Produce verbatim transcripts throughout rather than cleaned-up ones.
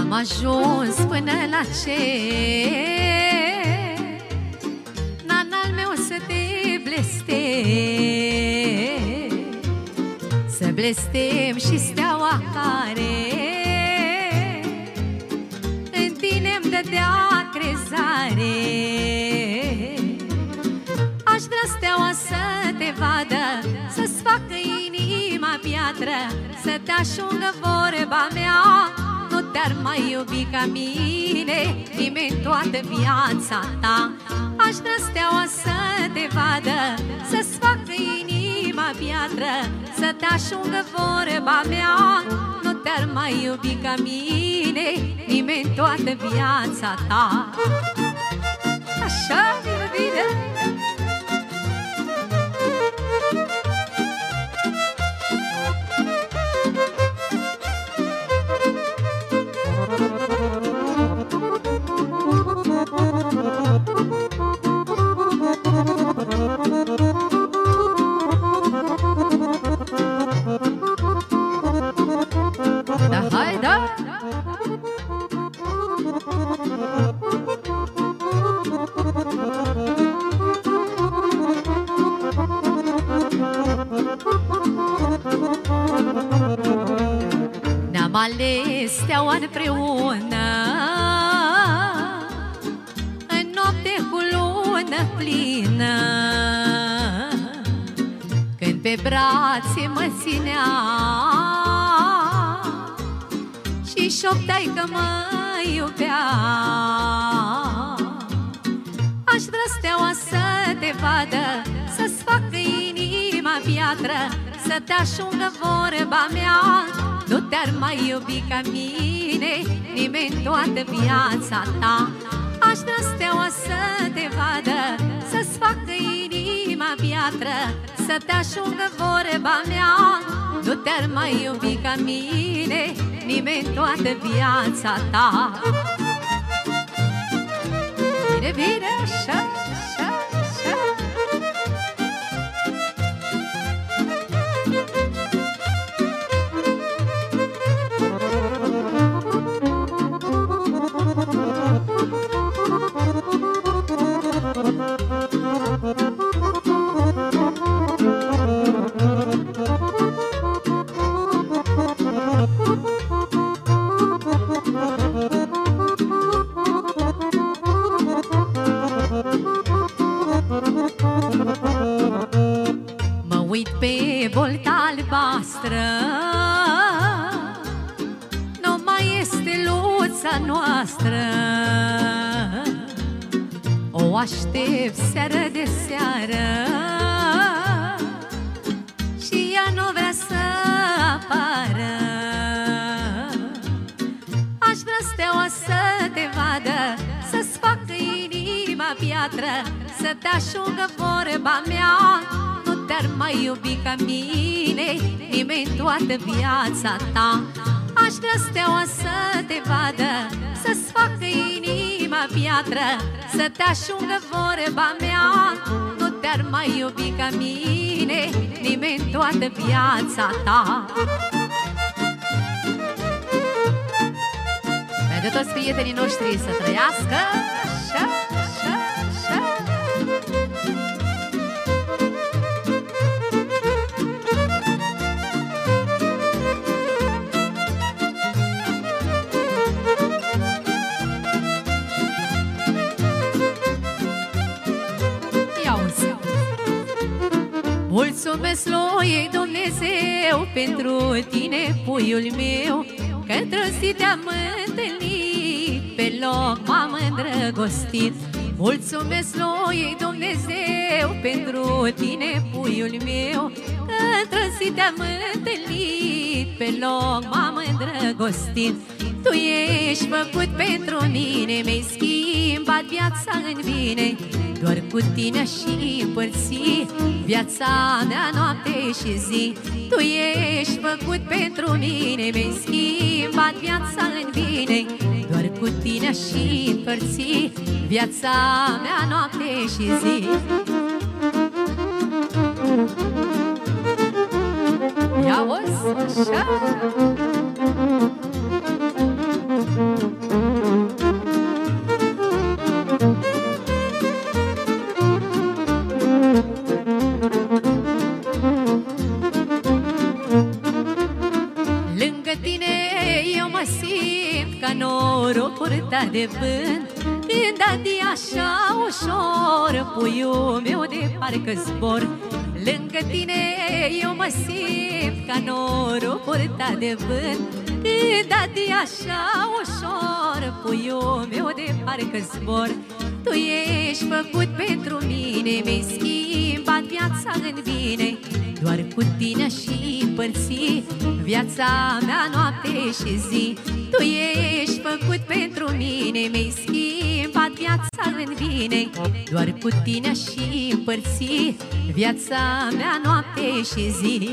Am ajuns până la cer, Nanal meu să te blestem, să blestem și steaua care în tine-mi dădea crezare. Aș vrea steaua să te vadă, să-ți facă inima piatră, să te așungă vorba mea, nu te-ar mai iubi ca mine nimeni toată viața ta. Aș vrea steaua să te vadă, să-ți facă inima piatră, să te așungă vorba mea, nu te-ar mai iubi ca mine nimeni toată viața ta. Așa, bine, bine. Da, hai, da! Ne-am ales steaua împreună în noapte cu lună plină, când pe brațe mă ținea și șopteai că mă iubea. Aș vrea steaua să te vadă, să-ți facă inima piatră, să te așungă vorba mea, nu te-ar mai iubi ca mine nimeni toată viața ta. Aș vrea steaua să te vadă, să-ți facă inima piatră, să te așungă vorba mea, nu te-ar mai iubi ca mine nimeni toată viața ta. Bine, bine, așa, așa, așa. Mă uit pe bolta albastră, nu mai este luța noastră, o aștept seară de seară și ea nu vrea să apară. Aș vrea steaua să te vadă, să-ți facă inima piatră, să te așungă vorba mea, nu te-ar mai iubi ca mine nimeni toată viața ta. Aș vrea steaua să te vadă, să-ți facă inima piatră, să te așungă vorba mea, nu te-ar mai iubi ca mine nimeni toată viața ta. Pentru toți prietenii noștri să trăiască așa, așa, așa. Mulțumesc lui Dumnezeu pentru tine, puiul meu, că într-o zi te-am întâlnit, pe loc m-am îndrăgostit. Mulțumesc lui Dumnezeu pentru tine, puiul meu, că într-o zi te-am întâlnit, pe loc m-am îndrăgostit. Tu ești făcut pentru mine, mi-ai schimbat viața în bine, doar cu tine și împărți viața mea noapte și zi. Tu ești făcut pentru mine, mi-ai schimbat viața în bine, doar cu tine și împărți viața mea noapte și zi. Ia-o-ți așa. simt ca norul purtat de vânt, când adi așa ușor puiul meu de parcă zbor. Lângă tine eu mă simt ca norul purtat de vânt, când adi așa ușor puiul meu de parcă zbor. Tu ești făcut pentru mine, mi-ai schimbat viața în bine, doar cu tine și împărți viața mea noapte și zi. Tu ești făcut pentru mine, mi-ai schimbat viața în bine, doar cu tine și împărți viața mea noapte și zi.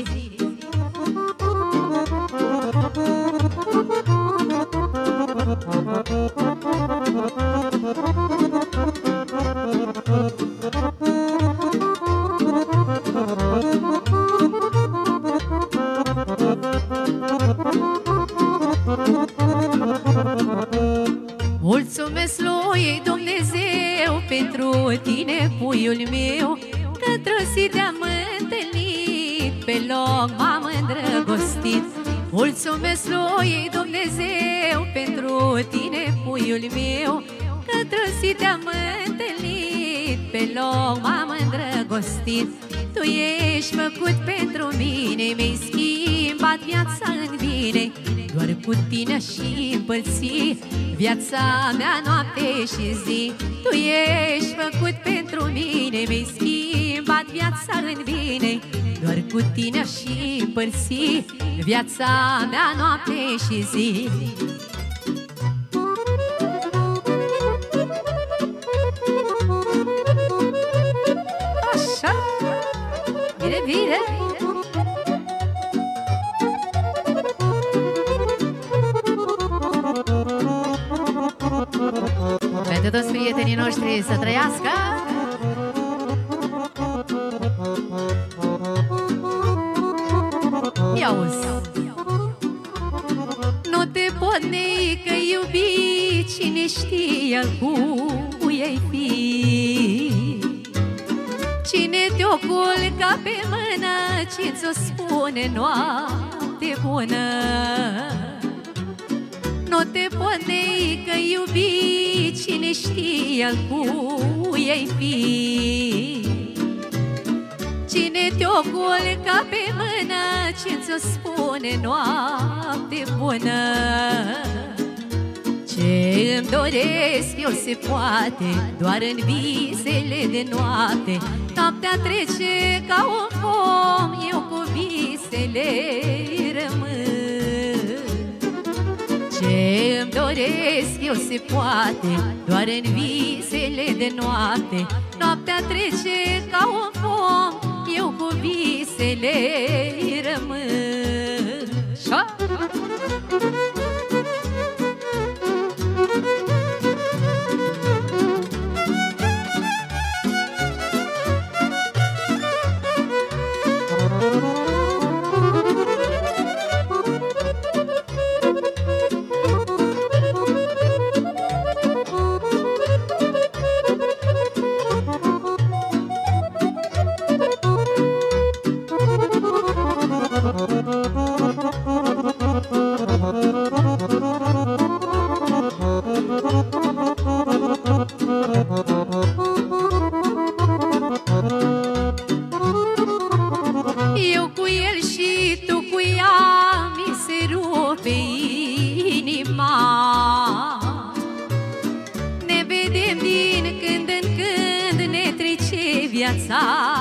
Mulțumesc lui Dumnezeu pentru tine, puiul meu, că trăsit te-am întâlnit, pe loc m-am îndrăgostit. Mulțumesc lui Dumnezeu pentru tine, puiul meu, că trăsit te-am întâlnit, pe loc m-am îndrăgostit. Tu ești făcut pentru mine, mi-ai schimbat viața în bine, doar cu tine și împărți viața mea noapte și zi. Tu ești făcut pentru mine, mi-ai schimbat viața în bine, doar cu tine și împărți viața mea noapte și zi. Așa, bine, bine. Pentru toți prietenii noștri să trăiască. Ia-uzi. Nu te pot nei că iubi, cine știe cu ei fi. Cine te-o culca pe mână, ce ți-o spune noapte bună. Nu te pot nei că iubi, cine știe cu ei fi. Cine te-o culca pe mână, ce ți-o spune noapte bună. Ce îmi doresc eu se poate, doar în visele de noapte. Noaptea trece ca un fum, eu cu visele rămân. Ce îmi doresc eu se poate, doar în visele de noapte. Noaptea trece ca un fum, eu cu visele rămân. Și-a? Eu cu el și tu cu ea, mi se rupe inima. Ne vedem din când în când, ne trece viața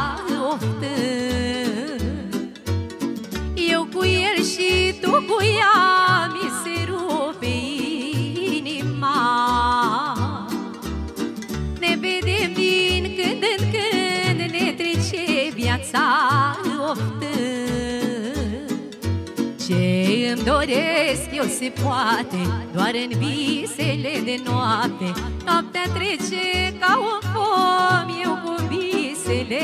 oftând. Eu cu el și tu cu ea, mi se rupe inima. Ne vedem din când în când, ne trece viața oftând. Ce îmi doresc eu se poate, doar în visele de noapte. Noaptea trece ca un fum, eu cu visele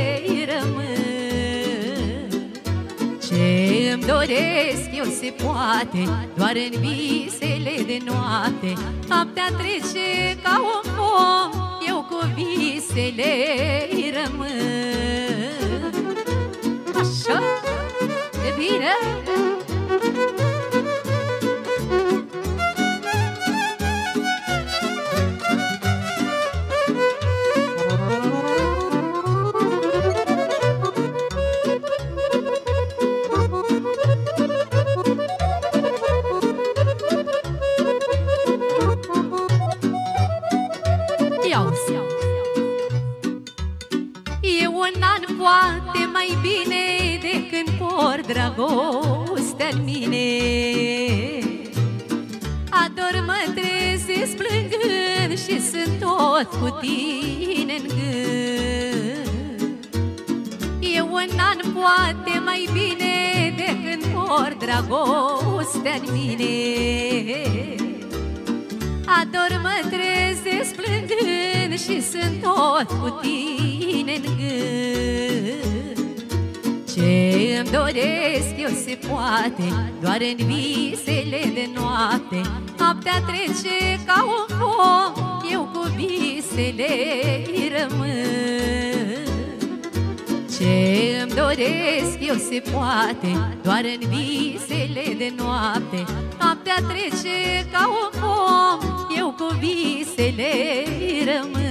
rămân. Ce îmi doresc eu se poate, doar în visele de noapte. Noaptea trece ca un fum, eu cu visele rămân. Așa, e bine. poate mai bine de când por dragostea-n mine. Ador, mă trezesc plângând și sunt tot cu tine-n gând. E un an poate mai bine de când por dragostea-n mine. Ador, mă trezesc plângând și sunt tot cu tine-n gând. Ce îmi doresc eu se poate doar în visele de noapte. Noaptea trece ca un pom, eu cu visele rămân. Ce îmi doresc eu se poate doar în visele de noapte. Noaptea trece ca un pom, eu cu visele rămân.